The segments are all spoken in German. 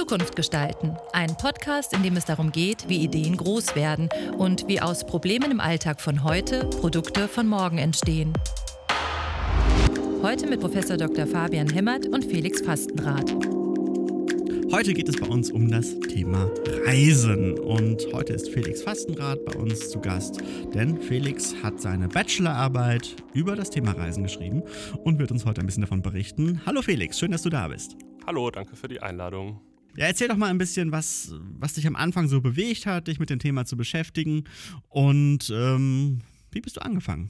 Zukunft gestalten. Ein Podcast, in dem es darum geht, wie Ideen groß werden und wie aus Problemen im Alltag von heute Produkte von morgen entstehen. Heute mit Prof. Dr. Fabian Hemmert und Felix Fastenrath. Heute geht es bei uns um das Thema Reisen und heute ist Felix Fastenrath bei uns zu Gast, denn Felix hat seine Bachelorarbeit über das Thema Reisen geschrieben und wird uns heute ein bisschen davon berichten. Hallo Felix, schön, dass du da bist. Hallo, danke für die Einladung. Ja, erzähl doch mal ein bisschen, was dich am Anfang so bewegt hat, dich mit dem Thema zu beschäftigen und wie bist du angefangen?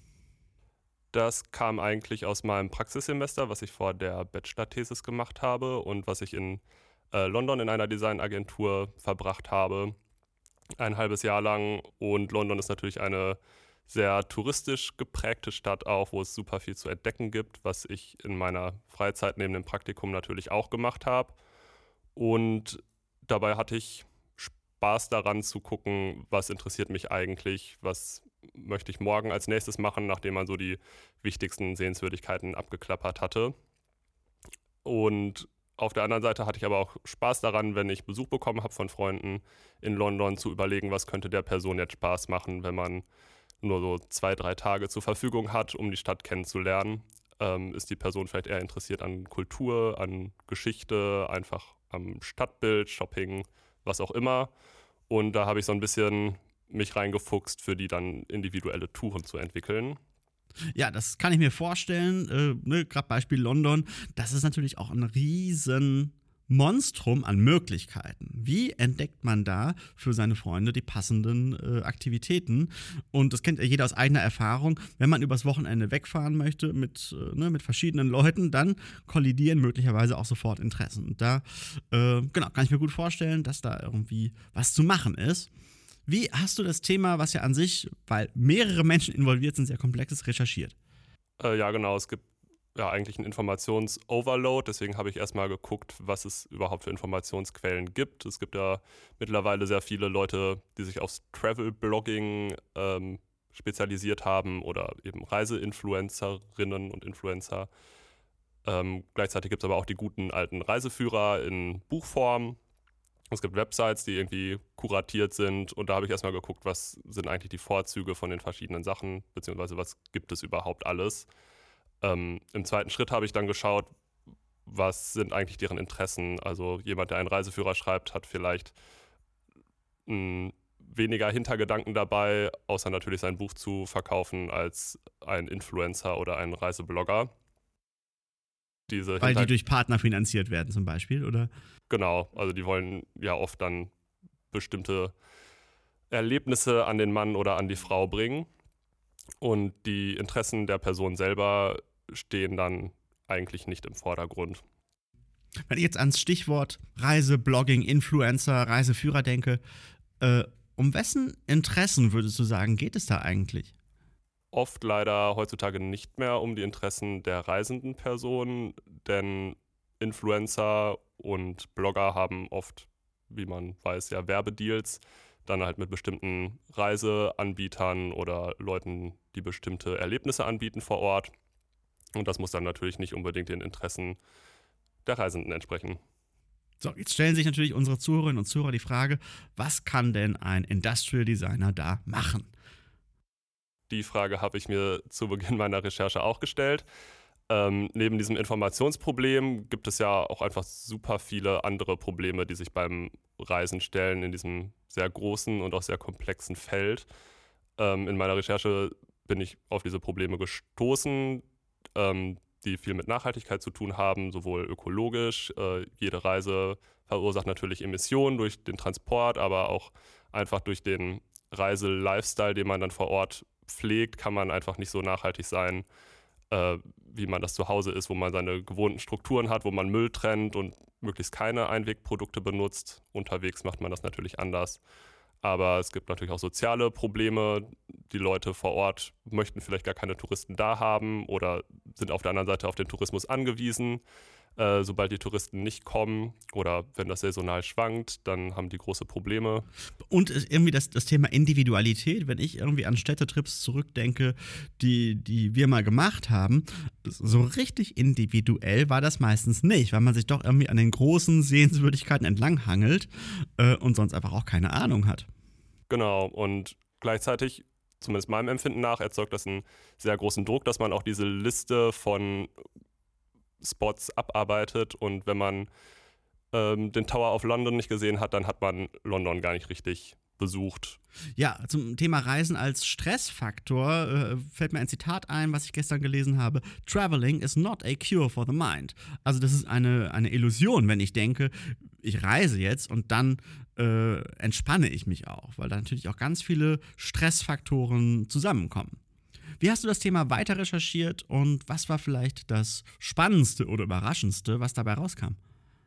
Das kam eigentlich aus meinem Praxissemester, was ich vor der Bachelor-Thesis gemacht habe und was ich in London in einer Designagentur verbracht habe, ein halbes Jahr lang. Und London ist natürlich eine sehr touristisch geprägte Stadt auch, wo es super viel zu entdecken gibt, was ich in meiner Freizeit neben dem Praktikum natürlich auch gemacht habe. Und dabei hatte ich Spaß daran zu gucken, was interessiert mich eigentlich, was möchte ich morgen als nächstes machen, nachdem man so die wichtigsten Sehenswürdigkeiten abgeklappert hatte. Und auf der anderen Seite hatte ich aber auch Spaß daran, wenn ich Besuch bekommen habe von Freunden in London, zu überlegen, was könnte der Person jetzt Spaß machen, wenn man nur so 2-3 Tage zur Verfügung hat, um die Stadt kennenzulernen. Ist die Person vielleicht eher interessiert an Kultur, an Geschichte, einfach am Stadtbild, Shopping, was auch immer. Und da habe ich so ein bisschen mich reingefuchst, für die dann individuelle Touren zu entwickeln. Ja, das kann ich mir vorstellen, gerade Beispiel London, das ist natürlich auch ein riesen Monstrum an Möglichkeiten. Wie entdeckt man da für seine Freunde die passenden Aktivitäten? Und das kennt ja jeder aus eigener Erfahrung. Wenn man übers Wochenende wegfahren möchte mit verschiedenen Leuten, dann kollidieren möglicherweise auch sofort Interessen. Und da kann ich mir gut vorstellen, dass da irgendwie was zu machen ist. Wie hast du das Thema, was ja an sich, weil mehrere Menschen involviert sind, sehr komplex ist, recherchiert? Ja, genau. Es gibt ja eigentlich einen Informations-Overload. Deswegen habe ich erstmal geguckt, was es überhaupt für Informationsquellen gibt. Es gibt ja mittlerweile sehr viele Leute, die sich aufs Travel-Blogging spezialisiert haben oder eben Reiseinfluencerinnen und Influencer. Gleichzeitig gibt es aber auch die guten alten Reiseführer in Buchform. Es gibt Websites, die irgendwie kuratiert sind und da habe ich erstmal geguckt, was sind eigentlich die Vorzüge von den verschiedenen Sachen, beziehungsweise was gibt es überhaupt alles. Im zweiten Schritt habe ich dann geschaut, was sind eigentlich deren Interessen. Also jemand, der einen Reiseführer schreibt, hat vielleicht weniger Hintergedanken dabei, außer natürlich sein Buch zu verkaufen, als ein Influencer oder ein Reiseblogger. Weil die durch Partner finanziert werden zum Beispiel, oder? Genau, also die wollen ja oft dann bestimmte Erlebnisse an den Mann oder an die Frau bringen. Und die Interessen der Person selber stehen dann eigentlich nicht im Vordergrund. Wenn ich jetzt ans Stichwort Reiseblogging, Influencer, Reiseführer denke, um wessen Interessen würdest du sagen, geht es da eigentlich? Oft leider heutzutage nicht mehr um die Interessen der reisenden Personen, denn Influencer und Blogger haben oft, wie man weiß, ja Werbedeals, dann halt mit bestimmten Reiseanbietern oder Leuten, die bestimmte Erlebnisse anbieten vor Ort. Und das muss dann natürlich nicht unbedingt den Interessen der Reisenden entsprechen. So, jetzt stellen sich natürlich unsere Zuhörerinnen und Zuhörer die Frage, was kann denn ein Industrial Designer da machen? Die Frage habe ich mir zu Beginn meiner Recherche auch gestellt. Neben diesem Informationsproblem gibt es ja auch einfach super viele andere Probleme, die sich beim Reisen stellen in diesem sehr großen und auch sehr komplexen Feld. In meiner Recherche bin ich auf diese Probleme gestoßen, die viel mit Nachhaltigkeit zu tun haben, sowohl ökologisch. Jede Reise verursacht natürlich Emissionen durch den Transport, aber auch einfach durch den Reise-Lifestyle, den man dann vor Ort pflegt, kann man einfach nicht so nachhaltig sein, wie man das zu Hause ist, wo man seine gewohnten Strukturen hat, wo man Müll trennt und möglichst keine Einwegprodukte benutzt. Unterwegs macht man das natürlich anders. Aber es gibt natürlich auch soziale Probleme. Die Leute vor Ort möchten vielleicht gar keine Touristen da haben oder sind auf der anderen Seite auf den Tourismus angewiesen. Sobald die Touristen nicht kommen oder wenn das saisonal schwankt, dann haben die große Probleme. Und irgendwie das Thema Individualität, wenn ich irgendwie an Städtetrips zurückdenke, die wir mal gemacht haben, so richtig individuell war das meistens nicht, weil man sich doch irgendwie an den großen Sehenswürdigkeiten entlanghangelt und sonst einfach auch keine Ahnung hat. Genau, und gleichzeitig, zumindest meinem Empfinden nach, erzeugt das einen sehr großen Druck, dass man auch diese Liste von Spots abarbeitet, und wenn man den Tower of London nicht gesehen hat, dann hat man London gar nicht richtig besucht. Ja, zum Thema Reisen als Stressfaktor fällt mir ein Zitat ein, was ich gestern gelesen habe. Traveling is not a cure for the mind. Also das ist eine Illusion, wenn ich denke, ich reise jetzt und dann entspanne ich mich auch, weil da natürlich auch ganz viele Stressfaktoren zusammenkommen. Wie hast du das Thema weiter recherchiert und was war vielleicht das Spannendste oder Überraschendste, was dabei rauskam?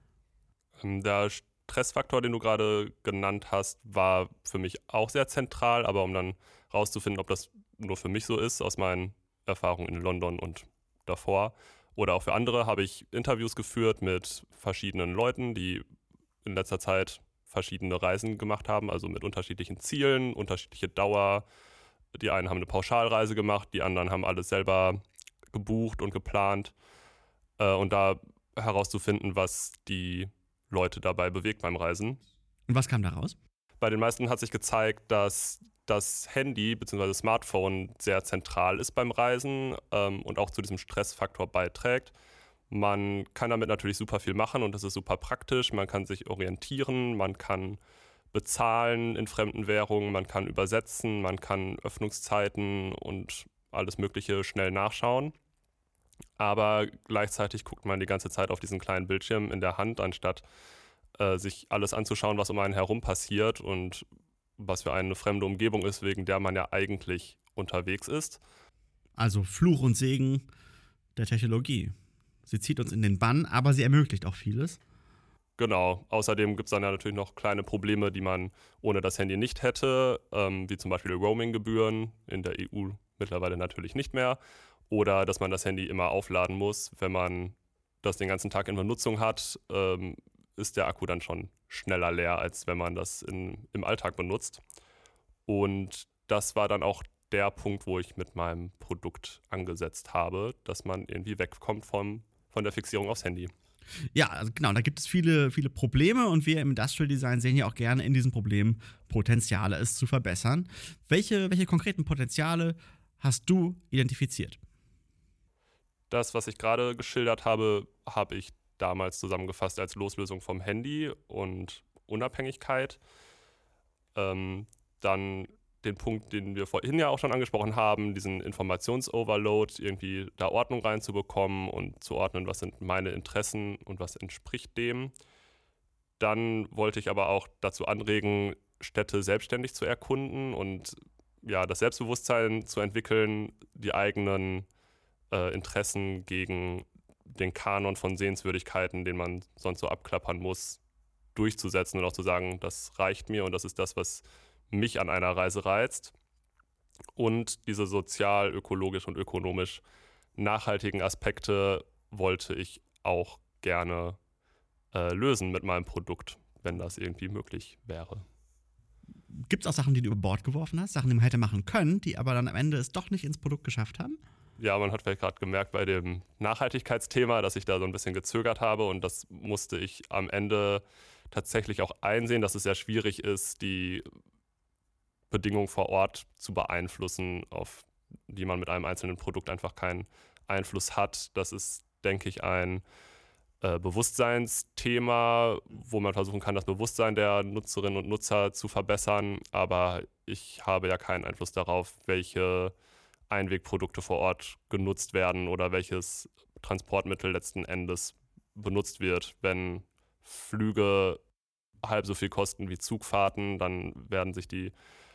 Der Stressfaktor, den du gerade genannt hast, war für mich auch sehr zentral, aber um dann rauszufinden, ob das nur für mich so ist, aus meinen Erfahrungen in London und davor oder auch für andere, habe ich Interviews geführt mit verschiedenen Leuten, die in letzter Zeit verschiedene Reisen gemacht haben, also mit unterschiedlichen Zielen, unterschiedliche Dauer. Die einen haben eine Pauschalreise gemacht, die anderen haben alles selber gebucht und geplant. Und da herauszufinden, was die Leute dabei bewegt beim Reisen. Und was kam da raus? Bei den meisten hat sich gezeigt, dass das Handy bzw. Smartphone sehr zentral ist beim Reisen und auch zu diesem Stressfaktor beiträgt. Man kann damit natürlich super viel machen und das ist super praktisch. Man kann sich orientieren, man kann bezahlen in fremden Währungen, man kann übersetzen, man kann Öffnungszeiten und alles Mögliche schnell nachschauen. Aber gleichzeitig guckt man die ganze Zeit auf diesen kleinen Bildschirm in der Hand, anstatt sich alles anzuschauen, was um einen herum passiert und was für eine fremde Umgebung ist, wegen der man ja eigentlich unterwegs ist. Also Fluch und Segen der Technologie. Sie zieht uns in den Bann, aber sie ermöglicht auch vieles. Genau. Außerdem gibt es dann ja natürlich noch kleine Probleme, die man ohne das Handy nicht hätte, wie zum Beispiel Roaming-Gebühren, in der EU mittlerweile natürlich nicht mehr. Oder dass man das Handy immer aufladen muss. Wenn man das den ganzen Tag in Benutzung hat, ist der Akku dann schon schneller leer, als wenn man das im Alltag benutzt. Und das war dann auch der Punkt, wo ich mit meinem Produkt angesetzt habe, dass man irgendwie wegkommt von der Fixierung aufs Handy. Ja, also genau, da gibt es viele, viele Probleme und wir im Industrial Design sehen ja auch gerne in diesen Problemen Potenziale, es zu verbessern. Welche konkreten Potenziale hast du identifiziert? Das, was ich gerade geschildert habe, habe ich damals zusammengefasst als Loslösung vom Handy und Unabhängigkeit. Dann den Punkt, den wir vorhin ja auch schon angesprochen haben, diesen Informationsoverload, irgendwie da Ordnung reinzubekommen und zu ordnen, was sind meine Interessen und was entspricht dem. Dann wollte ich aber auch dazu anregen, Städte selbstständig zu erkunden und ja, das Selbstbewusstsein zu entwickeln, die eigenen Interessen gegen den Kanon von Sehenswürdigkeiten, den man sonst so abklappern muss, durchzusetzen und auch zu sagen, das reicht mir und das ist das, was mich an einer Reise reizt. Und diese sozial, ökologisch und ökonomisch nachhaltigen Aspekte wollte ich auch gerne lösen mit meinem Produkt, wenn das irgendwie möglich wäre. Gibt es auch Sachen, die du über Bord geworfen hast, Sachen, die man hätte machen können, die aber dann am Ende es doch nicht ins Produkt geschafft haben? Ja, man hat vielleicht gerade gemerkt bei dem Nachhaltigkeitsthema, dass ich da so ein bisschen gezögert habe und das musste ich am Ende tatsächlich auch einsehen, dass es sehr schwierig ist, die Bedingungen vor Ort zu beeinflussen, auf die man mit einem einzelnen Produkt einfach keinen Einfluss hat. Das ist, denke ich, ein Bewusstseinsthema, wo man versuchen kann, das Bewusstsein der Nutzerinnen und Nutzer zu verbessern. Aber ich habe ja keinen Einfluss darauf, welche Einwegprodukte vor Ort genutzt werden oder welches Transportmittel letzten Endes benutzt wird. Wenn Flüge halb so viel kosten wie Zugfahrten, dann werden sich die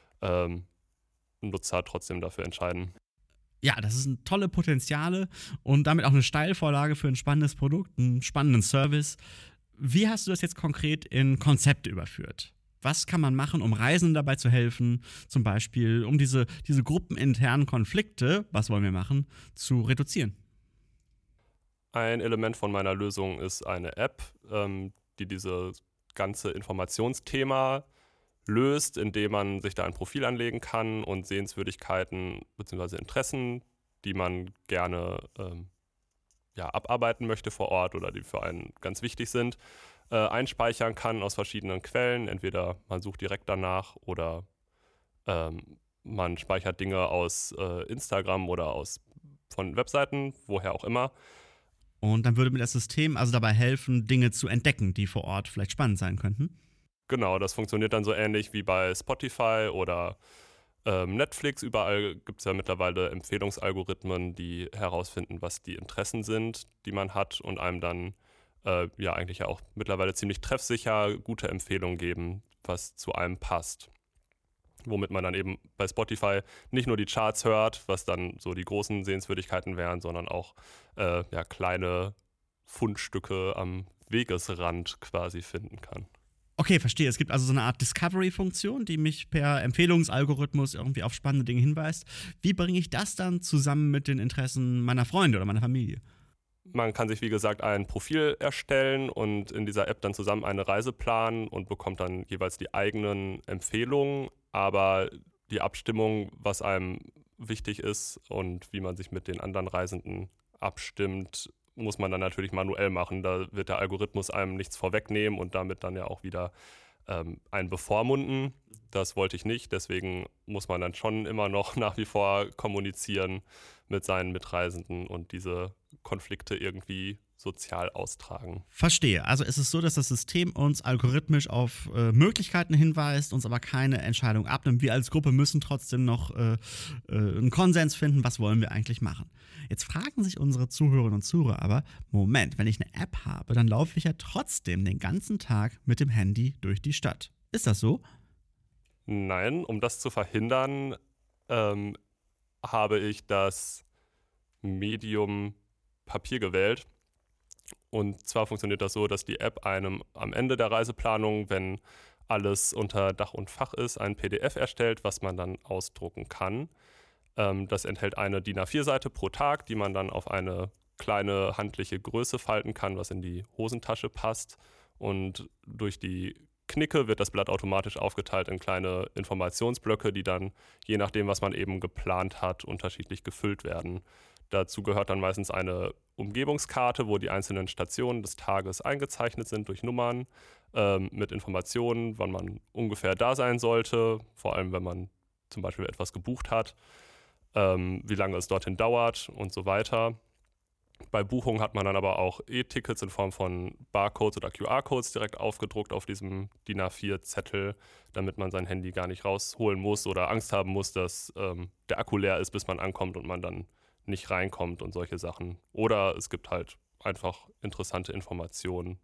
Nutzer trotzdem dafür entscheiden. Ja, das sind tolle Potenziale und damit auch eine Steilvorlage für ein spannendes Produkt, einen spannenden Service. Wie hast du das jetzt konkret in Konzepte überführt? Was kann man machen, um Reisenden dabei zu helfen, zum Beispiel um diese gruppeninternen Konflikte, was wollen wir machen, zu reduzieren? Ein Element von meiner Lösung ist eine App, die dieses ganze Informationsthema löst, indem man sich da ein Profil anlegen kann und Sehenswürdigkeiten bzw. Interessen, die man gerne abarbeiten möchte vor Ort oder die für einen ganz wichtig sind, einspeichern kann aus verschiedenen Quellen. Entweder man sucht direkt danach oder man speichert Dinge aus Instagram oder von Webseiten, woher auch immer. Und dann würde mir das System also dabei helfen, Dinge zu entdecken, die vor Ort vielleicht spannend sein könnten. Genau, das funktioniert dann so ähnlich wie bei Spotify oder Netflix. Überall gibt es ja mittlerweile Empfehlungsalgorithmen, die herausfinden, was die Interessen sind, die man hat und einem dann eigentlich ja auch mittlerweile ziemlich treffsicher gute Empfehlungen geben, was zu einem passt. Womit man dann eben bei Spotify nicht nur die Charts hört, was dann so die großen Sehenswürdigkeiten wären, sondern auch kleine Fundstücke am Wegesrand quasi finden kann. Okay, verstehe. Es gibt also so eine Art Discovery-Funktion, die mich per Empfehlungsalgorithmus irgendwie auf spannende Dinge hinweist. Wie bringe ich das dann zusammen mit den Interessen meiner Freunde oder meiner Familie? Man kann sich, wie gesagt, ein Profil erstellen und in dieser App dann zusammen eine Reise planen und bekommt dann jeweils die eigenen Empfehlungen, aber die Abstimmung, was einem wichtig ist und wie man sich mit den anderen Reisenden abstimmt, muss man dann natürlich manuell machen. Da wird der Algorithmus einem nichts vorwegnehmen und damit dann ja auch wieder einen bevormunden. Das wollte ich nicht, deswegen muss man dann schon immer noch nach wie vor kommunizieren mit seinen Mitreisenden und diese Konflikte irgendwie sozial austragen. Verstehe. Also es ist so, dass das System uns algorithmisch auf Möglichkeiten hinweist, uns aber keine Entscheidung abnimmt. Wir als Gruppe müssen trotzdem noch einen Konsens finden, was wollen wir eigentlich machen. Jetzt fragen sich unsere Zuhörerinnen und Zuhörer aber, Moment, wenn ich eine App habe, dann laufe ich ja trotzdem den ganzen Tag mit dem Handy durch die Stadt. Ist das so? Nein, um das zu verhindern, habe ich das Medium Papier gewählt. Und zwar funktioniert das so, dass die App einem am Ende der Reiseplanung, wenn alles unter Dach und Fach ist, ein PDF erstellt, was man dann ausdrucken kann. Das enthält eine DIN A4-Seite pro Tag, die man dann auf eine kleine handliche Größe falten kann, was in die Hosentasche passt. Und durch die Knicke wird das Blatt automatisch aufgeteilt in kleine Informationsblöcke, die dann, je nachdem, was man eben geplant hat, unterschiedlich gefüllt werden. Dazu gehört dann meistens eine Umgebungskarte, wo die einzelnen Stationen des Tages eingezeichnet sind durch Nummern, mit Informationen, wann man ungefähr da sein sollte, vor allem wenn man zum Beispiel etwas gebucht hat, wie lange es dorthin dauert und so weiter. Bei Buchungen hat man dann aber auch E-Tickets in Form von Barcodes oder QR-Codes direkt aufgedruckt auf diesem DIN A4-Zettel, damit man sein Handy gar nicht rausholen muss oder Angst haben muss, dass der Akku leer ist, bis man ankommt und man dann nicht reinkommt und solche Sachen. Oder es gibt halt einfach interessante Informationen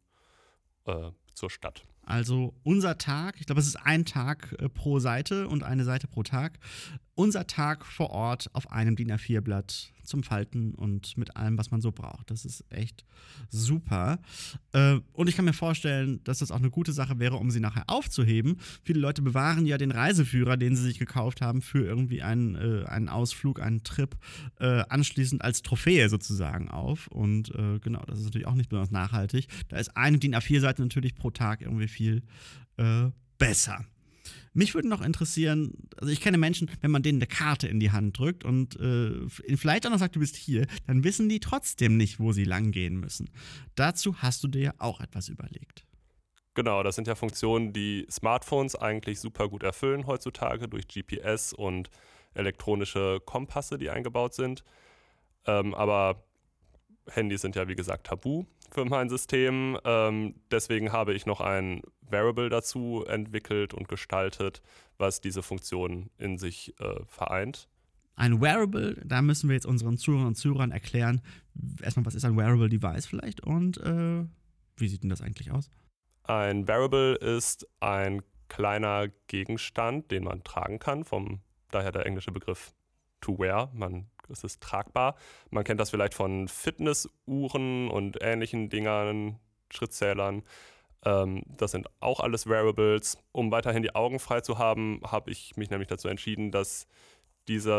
zur Stadt. Also unser Tag, ich glaube, es ist ein Tag pro Seite und eine Seite pro Tag. Unser Tag vor Ort auf einem DIN A4-Blatt zum Falten und mit allem, was man so braucht. Das ist echt super. Und ich kann mir vorstellen, dass das auch eine gute Sache wäre, um sie nachher aufzuheben. Viele Leute bewahren ja den Reiseführer, den sie sich gekauft haben, für irgendwie einen Ausflug, einen Trip, anschließend als Trophäe sozusagen auf. Und genau, das ist natürlich auch nicht besonders nachhaltig. Da ist eine DIN A4-Seite natürlich pro Tag irgendwie viel besser. Mich würde noch interessieren, also ich kenne Menschen, wenn man denen eine Karte in die Hand drückt und vielleicht auch noch sagt, du bist hier, dann wissen die trotzdem nicht, wo sie lang gehen müssen. Dazu hast du dir ja auch etwas überlegt. Genau, das sind ja Funktionen, die Smartphones eigentlich super gut erfüllen heutzutage durch GPS und elektronische Kompasse, die eingebaut sind. Aber Handys sind ja wie gesagt tabu für mein System. Deswegen habe ich noch ein Wearable dazu entwickelt und gestaltet, was diese Funktion in sich vereint. Ein Wearable, da müssen wir jetzt unseren Zuhörern und Zuhörern erklären, erstmal, was ist ein Wearable Device vielleicht und wie sieht denn das eigentlich aus? Ein Wearable ist ein kleiner Gegenstand, den man tragen kann, daher der englische Begriff to wear. Es ist tragbar. Man kennt das vielleicht von Fitnessuhren und ähnlichen Dingern, Schrittzählern. Das sind auch alles Wearables. Um weiterhin die Augen frei zu haben, habe ich mich nämlich dazu entschieden, dass dieser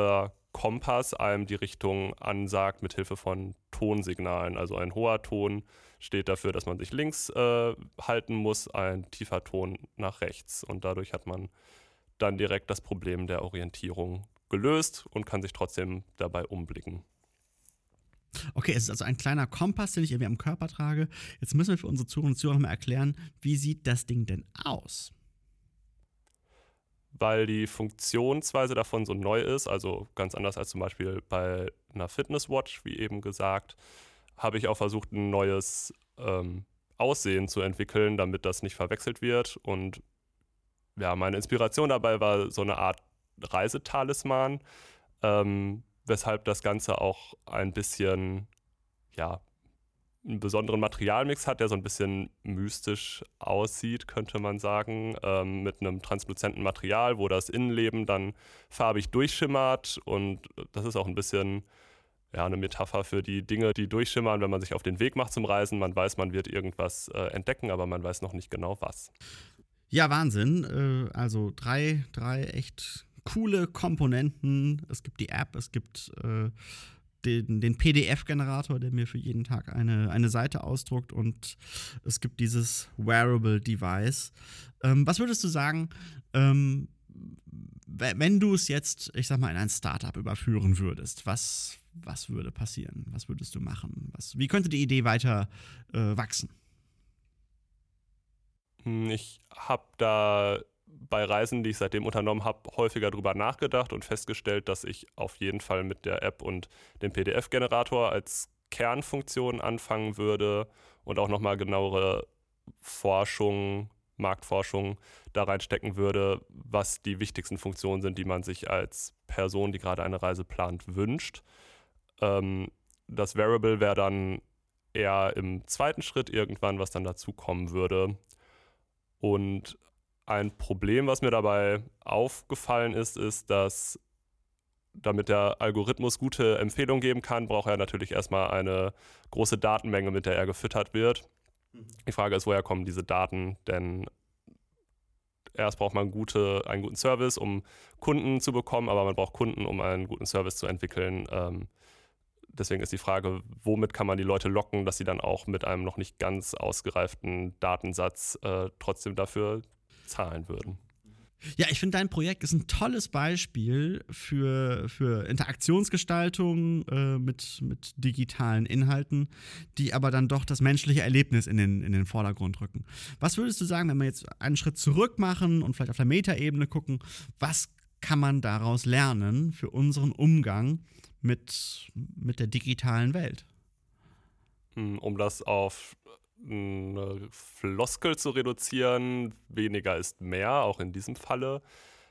Kompass einem die Richtung ansagt mit Hilfe von Tonsignalen. Also ein hoher Ton steht dafür, dass man sich links halten muss, ein tiefer Ton nach rechts. Und dadurch hat man dann direkt das Problem der Orientierung gelöst und kann sich trotzdem dabei umblicken. Okay, es ist also ein kleiner Kompass, den ich irgendwie am Körper trage. Jetzt müssen wir für unsere Zuhörer und Zuhörer mal erklären, wie sieht das Ding denn aus? Weil die Funktionsweise davon so neu ist, also ganz anders als zum Beispiel bei einer Fitnesswatch, wie eben gesagt, habe ich auch versucht, ein neues Aussehen zu entwickeln, damit das nicht verwechselt wird. Und ja, meine Inspiration dabei war so eine Art Reisetalisman, weshalb das Ganze auch ein bisschen, ja, einen besonderen Materialmix hat, der so ein bisschen mystisch aussieht, könnte man sagen, mit einem transluzenten Material, wo das Innenleben dann farbig durchschimmert. Und das ist auch ein bisschen eine Metapher für die Dinge, die durchschimmern, wenn man sich auf den Weg macht zum Reisen. Man weiß, man wird irgendwas entdecken, aber man weiß noch nicht genau was. Ja, Wahnsinn. Also drei echt coole Komponenten. Es gibt die App, es gibt den PDF-Generator, der mir für jeden Tag eine Seite ausdruckt, und es gibt dieses Wearable Device. Was würdest du sagen, wenn du es jetzt, ich sag mal, in ein Startup überführen würdest, was würde passieren? Was würdest du machen? Wie könnte die Idee weiter wachsen? Ich habe da bei Reisen, die ich seitdem unternommen habe, häufiger drüber nachgedacht und festgestellt, dass ich auf jeden Fall mit der App und dem PDF-Generator als Kernfunktion anfangen würde und auch nochmal genauere Marktforschung da reinstecken würde, was die wichtigsten Funktionen sind, die man sich als Person, die gerade eine Reise plant, wünscht. Das Wearable wäre dann eher im zweiten Schritt irgendwann, was dann dazu kommen würde. Und ein Problem, was mir dabei aufgefallen ist, dass damit der Algorithmus gute Empfehlungen geben kann, braucht er natürlich erstmal eine große Datenmenge, mit der er gefüttert wird. Die Frage ist, woher kommen diese Daten? Denn erst braucht man einen guten Service, um Kunden zu bekommen, aber man braucht Kunden, um einen guten Service zu entwickeln. Deswegen ist die Frage, womit kann man die Leute locken, dass sie dann auch mit einem noch nicht ganz ausgereiften Datensatz trotzdem dafür zahlen würden. Ja, ich finde, dein Projekt ist ein tolles Beispiel für Interaktionsgestaltung mit digitalen Inhalten, die aber dann doch das menschliche Erlebnis in den Vordergrund rücken. Was würdest du sagen, wenn wir jetzt einen Schritt zurück machen und vielleicht auf der Metaebene gucken, was kann man daraus lernen für unseren Umgang mit der digitalen Welt? Um das auf eine Floskel zu reduzieren, weniger ist mehr, auch in diesem Falle.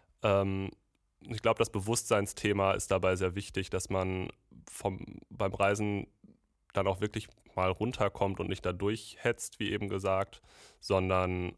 Ich glaube, das Bewusstseinsthema ist dabei sehr wichtig, dass man beim Reisen dann auch wirklich mal runterkommt und nicht da durchhetzt, wie eben gesagt, sondern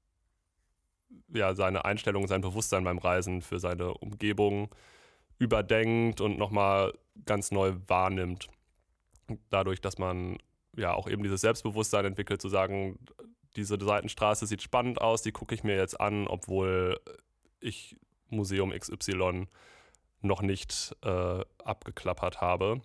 ja, seine Einstellung, sein Bewusstsein beim Reisen für seine Umgebung überdenkt und nochmal ganz neu wahrnimmt. Dadurch, dass man ja auch eben dieses Selbstbewusstsein entwickelt, zu sagen, diese Seitenstraße sieht spannend aus, die gucke ich mir jetzt an, obwohl ich Museum XY noch nicht abgeklappert habe.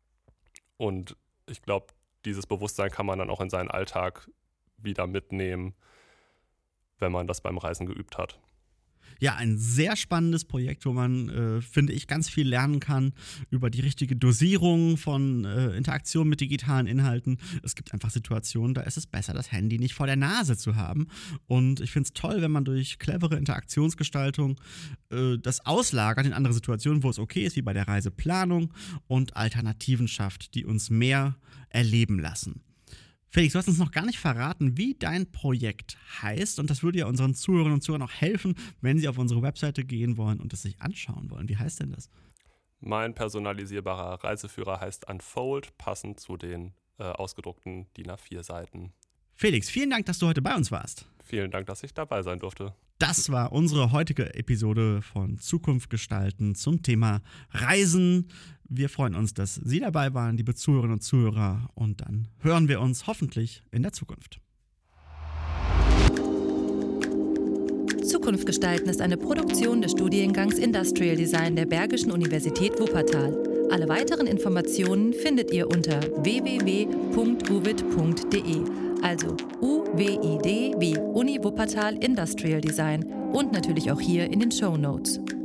Und ich glaube, dieses Bewusstsein kann man dann auch in seinen Alltag wieder mitnehmen, wenn man das beim Reisen geübt hat. Ja, ein sehr spannendes Projekt, wo man, finde ich, ganz viel lernen kann über die richtige Dosierung von Interaktion mit digitalen Inhalten. Es gibt einfach Situationen, da ist es besser, das Handy nicht vor der Nase zu haben. Und ich finde es toll, wenn man durch clevere Interaktionsgestaltung das auslagert in andere Situationen, wo es okay ist, wie bei der Reiseplanung, und Alternativen schafft, die uns mehr erleben lassen. Felix, du hast uns noch gar nicht verraten, wie dein Projekt heißt, und das würde ja unseren Zuhörerinnen und Zuhörern auch helfen, wenn sie auf unsere Webseite gehen wollen und es sich anschauen wollen. Wie heißt denn das? Mein personalisierbarer Reiseführer heißt Unfold, passend zu den ausgedruckten DIN A4-Seiten. Felix, vielen Dank, dass du heute bei uns warst. Vielen Dank, dass ich dabei sein durfte. Das war unsere heutige Episode von Zukunft gestalten zum Thema Reisen. Wir freuen uns, dass Sie dabei waren, liebe Zuhörerinnen und Zuhörer. Und dann hören wir uns hoffentlich in der Zukunft. Zukunft gestalten ist eine Produktion des Studiengangs Industrial Design der Bergischen Universität Wuppertal. Alle weiteren Informationen findet ihr unter www.uwid.de, also UWID wie Uni Wuppertal Industrial Design und natürlich auch hier in den Shownotes.